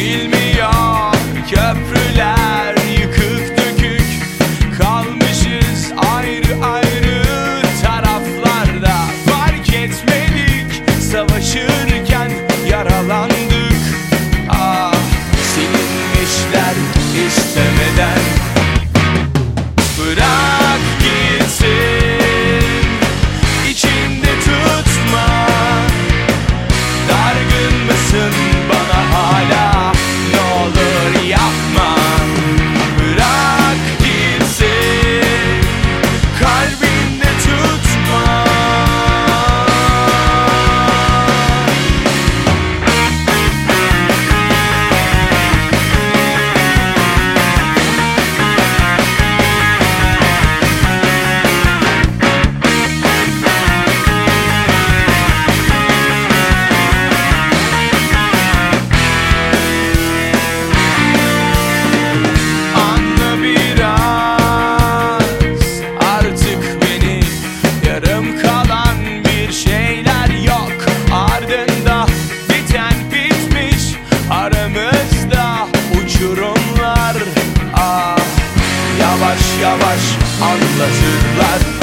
geçilmiyor. Köprüler yıkık dökük, kalmışız ayrı ayrı taraflarda. Fark etmedik, savaşırken yaralandık. Ah, silinmişler istemeden. Bırak gitsin, içinde tutma. Dargın mısın bana hala? Ne olur yapma. Bırak gitsin, kalbinde tutma. Uçurumlar, ah, yavaş yavaş anlatırlar.